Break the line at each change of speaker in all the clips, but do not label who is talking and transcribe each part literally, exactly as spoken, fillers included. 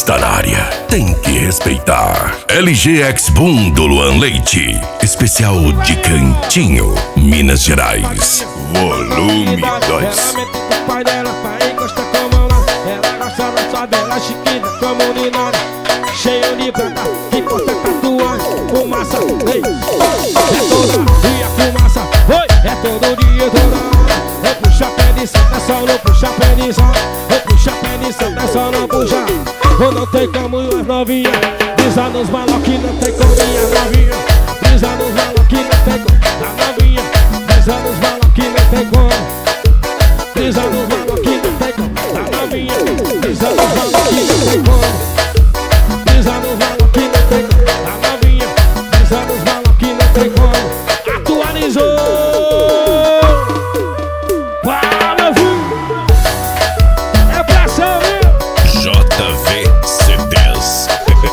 está na área, tem que respeitar. L G X Boom do Luan Leite, especial de Cantinho, Minas Gerais. Volume dois.
O pai dela pra encostar com a mão lá. Ela gosta da sua bela chiquita, comunidade cheio de prata, que posta tatuagem, fumaça, ei. É todo dia fumaça, oi, é todo dia, toda hora. Eu puxa pé de santa, só não puxa pé de só. Eu puxa pé de santa, só não puxa. Ou não tem como as novinhas, brisa nos malos que não tem como minha novinha. Brisa nos malos que não tem como a novinha. Brisa nos malos que não tem como. Brisa nos malos que não tem como a novinha. Brisa nos malos que não tem como. Brisa nos malos que não tem como a novinha. Brisa nos malos que não tem como. Atualizou. Para, meu filho. É pressão, viu?
J V C dez.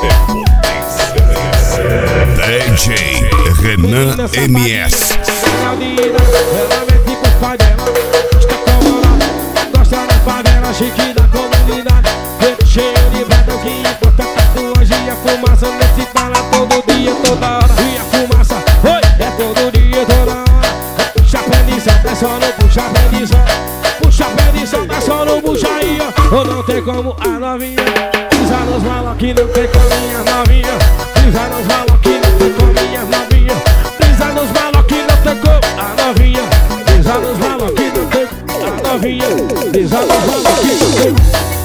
D J Renan M S.
Ela mente pros pais dela, está comandada, gosta da favela, chique da comunidade. Preto cheio de brado que importa tatuagem. A fumaça nesse fala todo dia, toda hora. E a fumaça, oi, é todo dia, toda hora. Puxa pé de santa, só não puxa pé de só. Puxa pé de santa, só não puxa aí, ó. Ou não tem como a novinha. Pisa nos malos que não tem como minha novinha. Pisa nos malos que não tem como minha novinha. Pisa nos malos que não tem como a novinha. Pisa nos malos que não tem a novinha. Pisa nos malos que não tem.